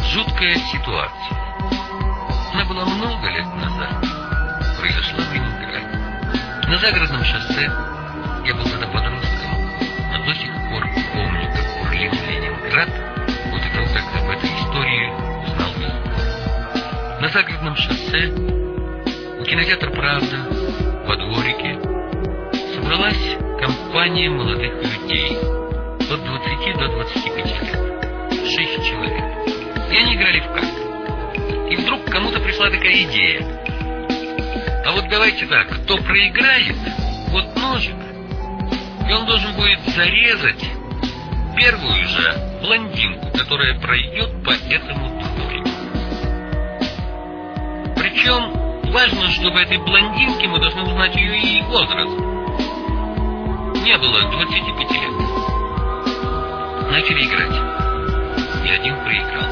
Жуткая ситуация. Она была много лет назад. Произошла в Ленинграде. На загородном шоссе, я был тогда подростком, но до сих пор помню, как бурлил Ленинград, вот и то, как об этой истории узнал я. На загородном шоссе, у кинотеатра «Правда», во дворике, собралась компания молодых людей, от 20 до 25 лет, 6 человек. И они играли в карты. И вдруг кому-то пришла такая идея. А вот давайте так, кто проиграет, вот ножик, и он должен будет зарезать первую же блондинку, которая пройдет по этому дворику. Причем важно, чтобы этой блондинке мы должны узнать ее и возраст. Не было 25 лет. Начали играть. И один проиграл.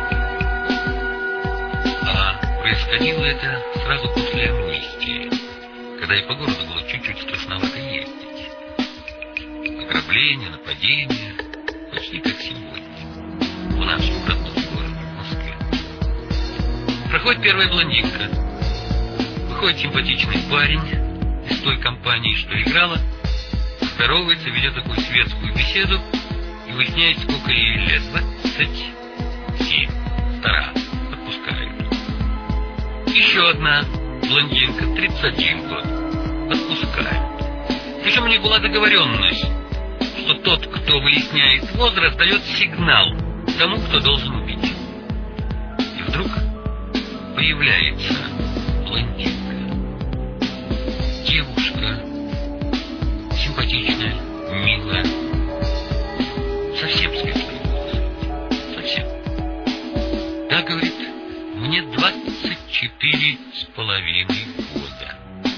А происходило это сразу после амнистии, когда и по городу было чуть-чуть страшновато ездить. Ограбления, нападения, почти как сегодня, в нашем родном городе, в Москве. Проходит первая блондинка. Выходит симпатичный парень из той компании, что играла, здоровается, ведет такую светскую беседу, и выясняет, сколько ей лет. 27. Стара. Отпускают. Еще одна блондинка, 31 год. Отпускают. Причем у них была договоренность, что тот, кто выясняет возраст, дает сигнал тому, кто должен убить. И вдруг появляется блондинка. Девушка, симпатичная, милая, совсем светлые волосы, совсем. Да, говорит, мне 24 с половиной года.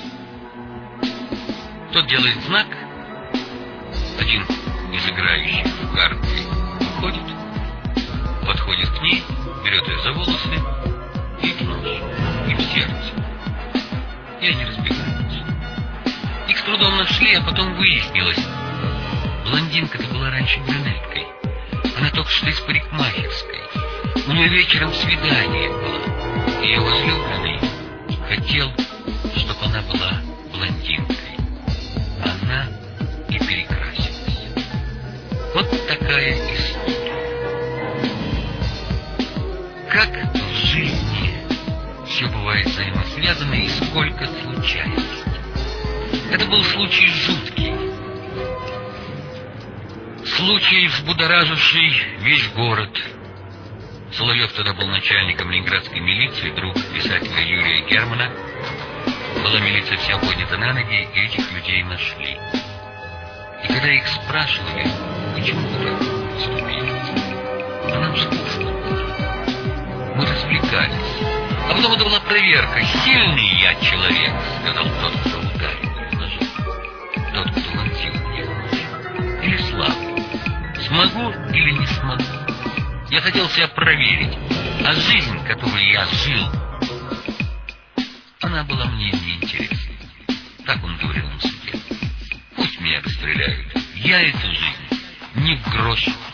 Тот делает знак, один из играющих в карты выходит, подходит к ней, берет ее за волосы и в нос, и в сердце. И они разбегаются. Их с трудом нашли, а потом выяснилось, блондинка-то была раньше брюнеткой. Она только что из парикмахерской. У нее вечером свидание было. Ее возлюбленный хотел, чтобы она была блондинкой. Она и перекрасилась. Вот такая история. Как в жизни все бывает взаимосвязано и сколько случайностей. Это был случай жуткий. Случай, взбудораживший весь город. Соловьев тогда был начальником ленинградской милиции, друг писателя Юрия Германа. Была милиция вся поднята на ноги, и этих людей нашли. И когда их спрашивали, почему вы так поступили, а нам скучно было. Мы развлекались. А потом это была проверка. Сильный я человек, сказал тот, кто ударил ее ножом. Тот, кто вонзил мне нож. Или слабый. Смогу или не смогу? Я хотел себя проверить. А жизнь, которую я жил, она была мне неинтересна. Так он говорил на суде. Пусть меня расстреляют. Я эту жизнь ни в грош